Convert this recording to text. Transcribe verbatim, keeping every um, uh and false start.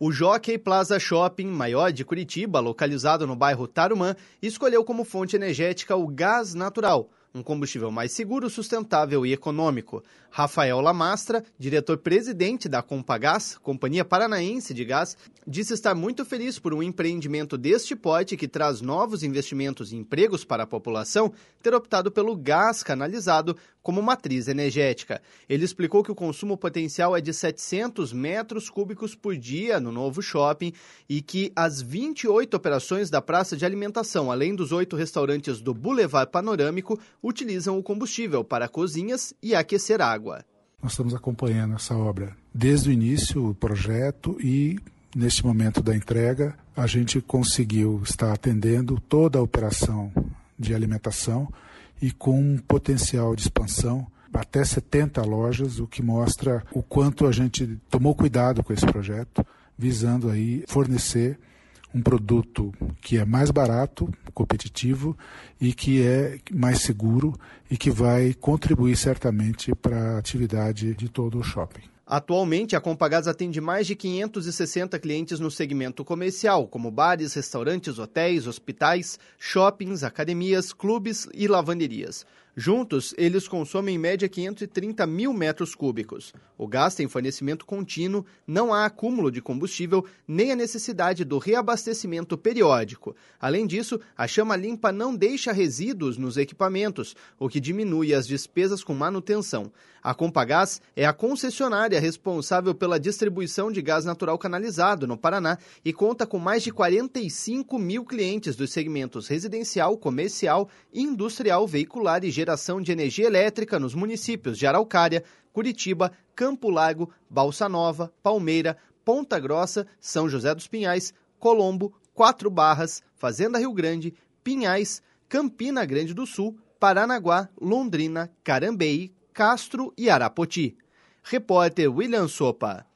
O Jockey Plaza Shopping, maior de Curitiba, localizado no bairro Tarumã, escolheu como fonte energética o gás natural, um combustível mais seguro, sustentável e econômico. Rafael Lamastra, diretor-presidente da Compagás, Companhia Paranaense de Gás, disse estar muito feliz por um empreendimento deste porte que traz novos investimentos e empregos para a população, ter optado pelo gás canalizado como matriz energética. Ele explicou que o consumo potencial é de setecentos metros cúbicos por dia no novo shopping e que as vinte e oito operações da praça de alimentação, além dos oito restaurantes do Boulevard Panorâmico, utilizam o combustível para cozinhas e aquecer água. Nós estamos acompanhando essa obra desde o início, o projeto, e neste momento da entrega a gente conseguiu estar atendendo toda a operação de alimentação e com um potencial de expansão até setenta lojas, o que mostra o quanto a gente tomou cuidado com esse projeto, visando aí fornecer um produto que é mais barato, competitivo e que é mais seguro e que vai contribuir certamente para a atividade de todo o shopping. Atualmente, a Compagás atende mais de quinhentos e sessenta clientes no segmento comercial, como bares, restaurantes, hotéis, hospitais, shoppings, academias, clubes e lavanderias. Juntos, eles consomem em média quinhentos e trinta mil metros cúbicos. O gás tem fornecimento contínuo, não há acúmulo de combustível, nem a necessidade do reabastecimento periódico. Além disso, a chama limpa não deixa resíduos nos equipamentos, o que diminui as despesas com manutenção. A Compagás é a concessionária responsável pela distribuição de gás natural canalizado no Paraná e conta com mais de quarenta e cinco mil clientes dos segmentos residencial, comercial, industrial, veicular e geração de energia elétrica nos municípios de Araucária, Curitiba, Campo Largo, Balsa Nova, Palmeira, Ponta Grossa, São José dos Pinhais, Colombo, Quatro Barras, Fazenda Rio Grande, Pinhais, Campina Grande do Sul, Paranaguá, Londrina, Carambeí, Castro e Arapoti. Repórter William Sopa.